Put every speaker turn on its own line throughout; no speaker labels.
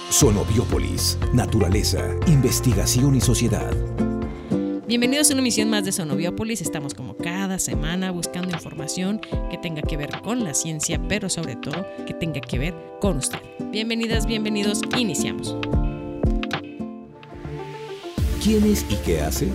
Sonobiópolis, naturaleza, investigación y sociedad.
Bienvenidos a una emisión más de Sonobiópolis. Estamos como cada semana buscando información que tenga que ver con la ciencia, pero sobre todo que tenga que ver con usted. Bienvenidas, bienvenidos, iniciamos.
¿Quién es y qué hace?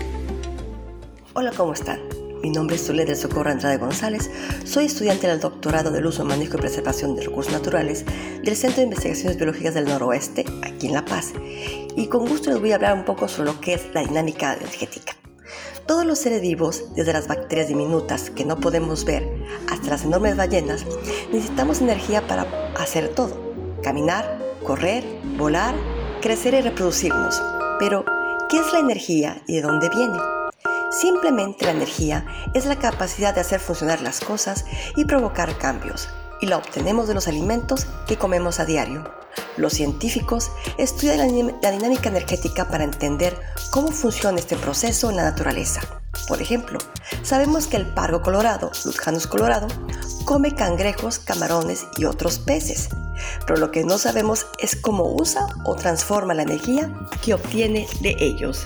Hola, ¿cómo están? Mi nombre es Zulia del Socorro Andrade González. Soy estudiante del doctorado del uso, manejo y preservación de recursos naturales del Centro de Investigaciones Biológicas del Noroeste, aquí en La Paz. Y con gusto les voy a hablar un poco sobre lo que es la dinámica energética. Todos los seres vivos, desde las bacterias diminutas que no podemos ver hasta las enormes ballenas, necesitamos energía para hacer todo: caminar, correr, volar, crecer y reproducirnos. Pero, ¿qué es la energía y de dónde viene? Simplemente la energía es la capacidad de hacer funcionar las cosas y provocar cambios, y la obtenemos de los alimentos que comemos a diario. Los científicos estudian la dinámica energética para entender cómo funciona este proceso en la naturaleza. Por ejemplo, sabemos que el pargo colorado, Lutjanus colorado, come cangrejos, camarones y otros peces, pero lo que no sabemos es cómo usa o transforma la energía que obtiene de ellos.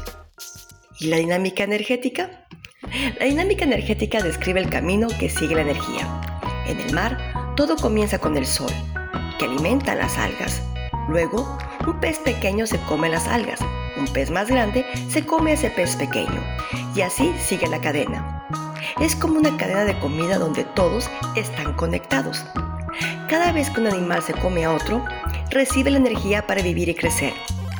¿Y la dinámica energética? La dinámica energética describe el camino que sigue la energía. En el mar, todo comienza con el sol, que alimenta las algas. Luego, un pez pequeño se come las algas, un pez más grande se come a ese pez pequeño, y así sigue la cadena. Es como una cadena de comida donde todos están conectados. Cada vez que un animal se come a otro, recibe la energía para vivir y crecer.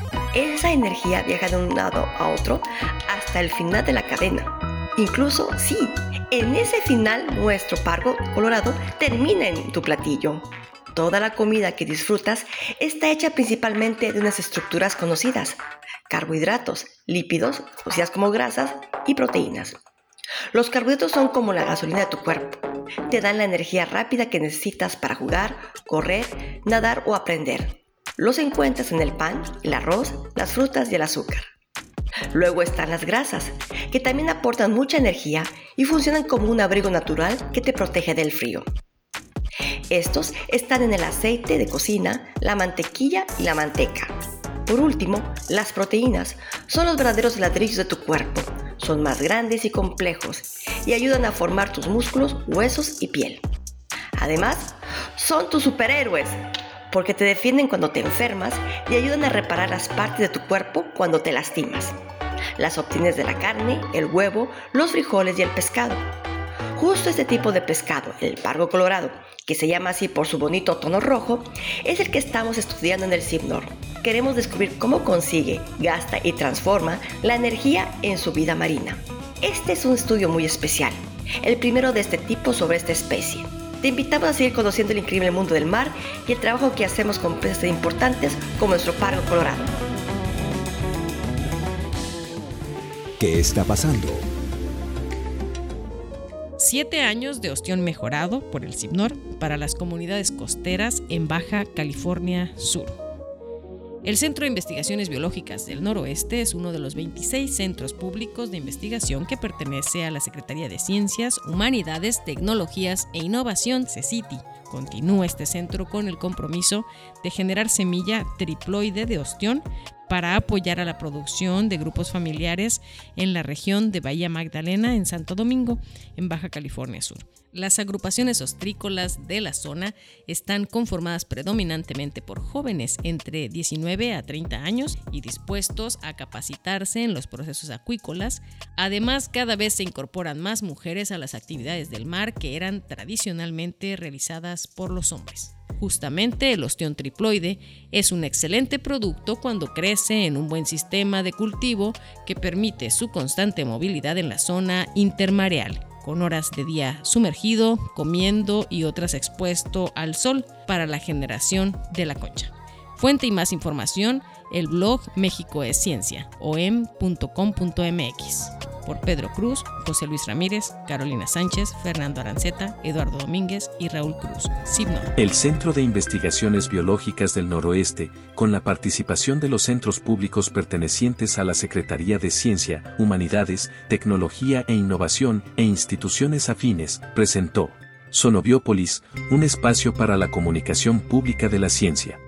Esa energía viaja de un lado a otro hasta el final de la cadena. Incluso, sí, en ese final nuestro pargo colorado termina en tu platillo. Toda la comida que disfrutas está hecha principalmente de unas estructuras conocidas: carbohidratos, lípidos, conocidas como grasas, y proteínas. Los carbohidratos son como la gasolina de tu cuerpo. Te dan la energía rápida que necesitas para jugar, correr, nadar o aprender. Los encuentras en el pan, el arroz, las frutas y el azúcar. Luego están las grasas, que también aportan mucha energía y funcionan como un abrigo natural que te protege del frío. Estos están en el aceite de cocina, la mantequilla y la manteca. Por último, las proteínas son los verdaderos ladrillos de tu cuerpo. Son más grandes y complejos y ayudan a formar tus músculos, huesos y piel. Además, son tus superhéroes, porque te defienden cuando te enfermas y ayudan a reparar las partes de tu cuerpo cuando te lastimas. Las obtienes de la carne, el huevo, los frijoles y el pescado. Justo este tipo de pescado, el pargo colorado, que se llama así por su bonito tono rojo, es el que estamos estudiando en el CIBNOR. Queremos descubrir cómo consigue, gasta y transforma la energía en su vida marina. Este es un estudio muy especial, el primero de este tipo sobre esta especie. Te invitamos a seguir conociendo el increíble mundo del mar y el trabajo que hacemos con peces tan importantes como nuestro pargo colorado.
¿Qué está pasando?
7 años de ostión mejorado por el CIBNOR para las comunidades costeras en Baja California Sur. El Centro de Investigaciones Biológicas del Noroeste es uno de los 26 centros públicos de investigación que pertenece a la Secretaría de Ciencias, Humanidades, Tecnologías e Innovación, CECITI. Continúa este centro con el compromiso de generar semilla triploide de ostión para apoyar a la producción de grupos familiares en la región de Bahía Magdalena, en Santo Domingo, en Baja California Sur. Las agrupaciones ostrícolas de la zona están conformadas predominantemente por jóvenes entre 19 a 30 años y dispuestos a capacitarse en los procesos acuícolas. Además, cada vez se incorporan más mujeres a las actividades del mar que eran tradicionalmente realizadas por los hombres. Justamente el ostión triploide es un excelente producto cuando crece en un buen sistema de cultivo que permite su constante movilidad en la zona intermareal, con horas de día sumergido, comiendo y otras expuesto al sol para la generación de la concha. Fuente y más información, el blog México es Ciencia, om.com.mx. Por Pedro Cruz, José Luis Ramírez, Carolina Sánchez, Fernando Aranceta, Eduardo Domínguez y Raúl Cruz. CIBNOR.
El Centro de Investigaciones Biológicas del Noroeste, con la participación de los centros públicos pertenecientes a la Secretaría de Ciencia, Humanidades, Tecnología e Innovación e instituciones afines, presentó Sonobiópolis, un espacio para la comunicación pública de la ciencia.